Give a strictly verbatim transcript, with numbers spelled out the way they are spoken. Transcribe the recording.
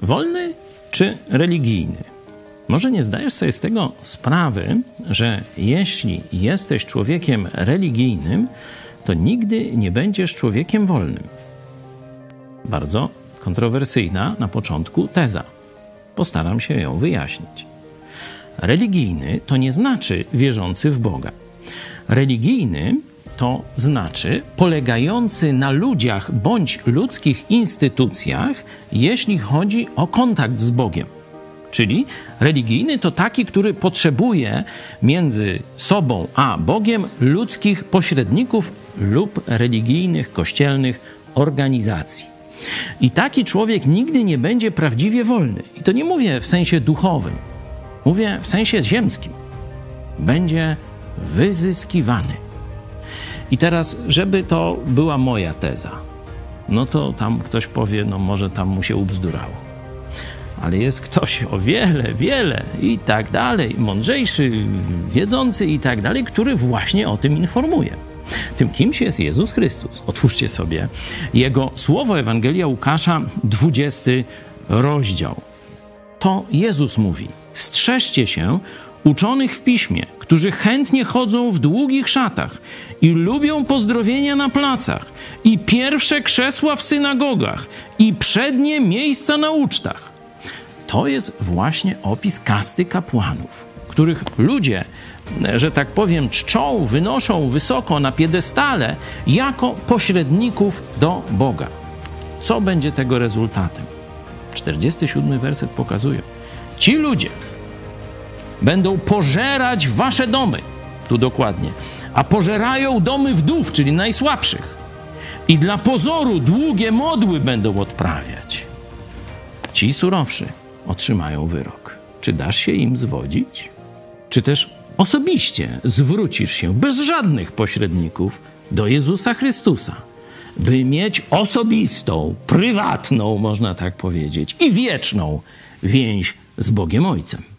wolny czy religijny? Może nie zdajesz sobie z tego sprawy, że jeśli jesteś człowiekiem religijnym, to nigdy nie będziesz człowiekiem wolnym. Bardzo kontrowersyjna na początku teza. Postaram się ją wyjaśnić. Religijny to nie znaczy wierzący w Boga. Religijny to znaczy polegający na ludziach bądź ludzkich instytucjach, jeśli chodzi o kontakt z Bogiem. Czyli religijny to taki, który potrzebuje między sobą a Bogiem ludzkich pośredników lub religijnych, kościelnych organizacji. I taki człowiek nigdy nie będzie prawdziwie wolny. I to nie mówię w sensie duchowym, mówię w sensie ziemskim. Będzie wyzyskiwany. I teraz, żeby to była moja teza, no to tam ktoś powie, no może tam mu się ubzdurało. Ale jest ktoś o wiele, wiele i tak dalej, mądrzejszy, wiedzący i tak dalej, który właśnie o tym informuje. Tym kimś jest Jezus Chrystus. Otwórzcie sobie Jego słowo, Ewangelia Łukasza, dwudziesty rozdział. To Jezus mówi: strzeżcie się uczonych w piśmie, którzy chętnie chodzą w długich szatach i lubią pozdrowienia na placach i pierwsze krzesła w synagogach i przednie miejsca na ucztach. To jest właśnie opis kasty kapłanów, których ludzie, że tak powiem, czczą, wynoszą wysoko na piedestale jako pośredników do Boga. Co będzie tego rezultatem? czterdziesty siódmy werset pokazuje. Ci ludzie będą pożerać wasze domy, tu dokładnie, a pożerają domy wdów, czyli najsłabszych. I dla pozoru długie modły będą odprawiać. Ci surowszy otrzymają wyrok. Czy dasz się im zwodzić? Czy też osobiście zwrócisz się bez żadnych pośredników do Jezusa Chrystusa, by mieć osobistą, prywatną, można tak powiedzieć, i wieczną więź z Bogiem Ojcem?